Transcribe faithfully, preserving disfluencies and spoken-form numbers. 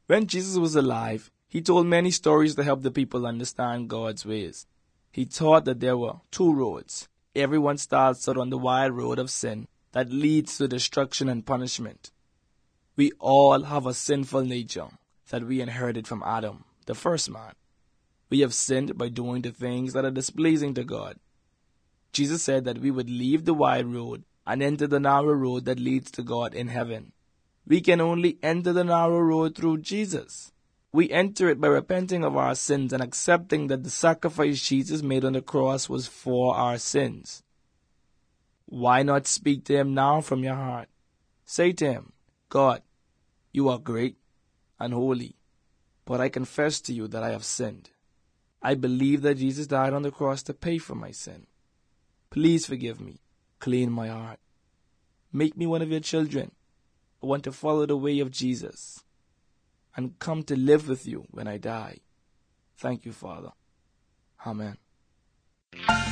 When Jesus was alive, he told many stories to help the people understand God's ways. He taught that there were two roads. Everyone starts out on the wide road of sin that leads to destruction and punishment. We all have a sinful nature that we inherited from Adam, the first man. We have sinned by doing the things that are displeasing to God. Jesus said that we would leave the wide road and enter the narrow road that leads to God in heaven. We can only enter the narrow road through Jesus. We enter it by repenting of our sins and accepting that the sacrifice Jesus made on the cross was for our sins. Why not speak to him now from your heart? Say to him, God, you are great and holy, but I confess to you that I have sinned. I believe that Jesus died on the cross to pay for my sin. Please forgive me. Clean my heart. Make me one of your children. I want to follow the way of Jesus and come to live with you when I die. Thank you, Father. Amen.